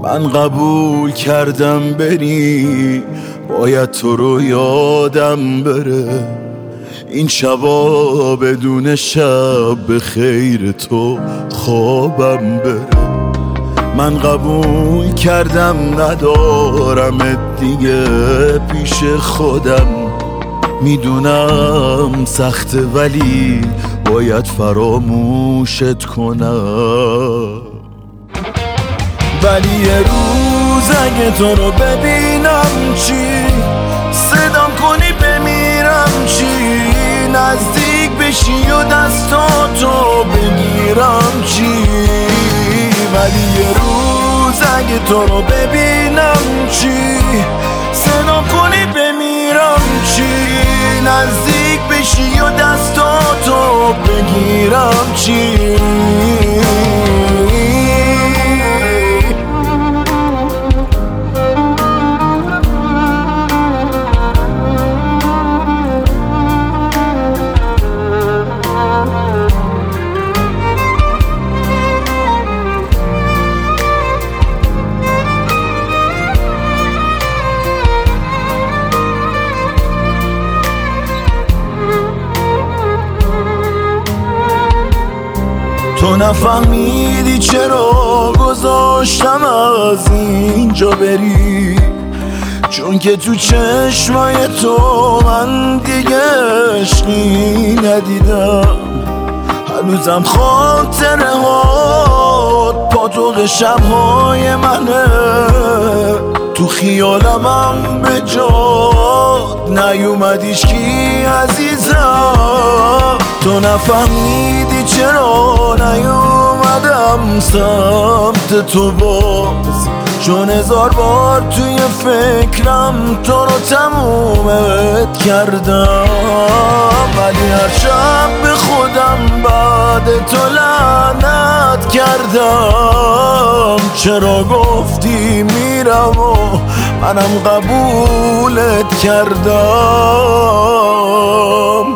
من قبول کردم بری، باید تو رو یادم بره. این شبا بدون شب به خیر تو خوابم بره. من قبول کردم ندارم دیگه پیش خودم. میدونم سخته ولی باید فراموشت کنم. ولی یه روز اگه تو رو ببینم چی، صدام کنی بمیرم چی، نزدیک بشی و دستاتو بگیرم چی. ولی یه روز اگه تو رو ببینم چی، صدام کنی بمیرم چی، نزدیک بشی و دستاتو بگیرم چی. تو نفهمیدی چرا گذاشتم از اینجا بری، چون که تو چشمای تو من دیگه عشقی ندیدم. هنوزم خاطره هات پاتوق شبهای منه، تو خیالمم به جاد نیومدیش کی عزیزم. تو نفهمیدی چرا نیومدم سمت تو باز، چون 1000 بار توی فکرم تو رو تمومت کردم. ولی هر شب به خودم بعد تو لعنت کردم. چرا گفتی میرم و منم قبولت کردم.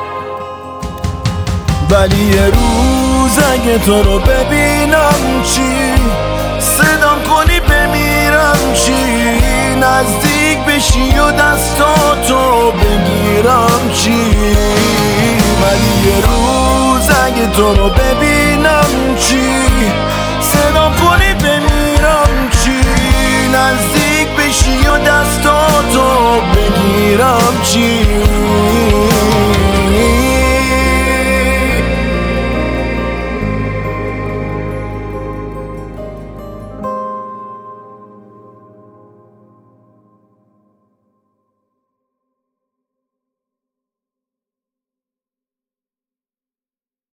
ولی یه روز اگه تو رو ببینم چی، صدام کنی بمیرم چی، نزدیک بشی و دستاتو بگیرم چی. ولی یه روز اگه تو رو ببینم چی، صدام کنی بمیرم چی، نزدیک بشی و دستاتو بگیرم چی.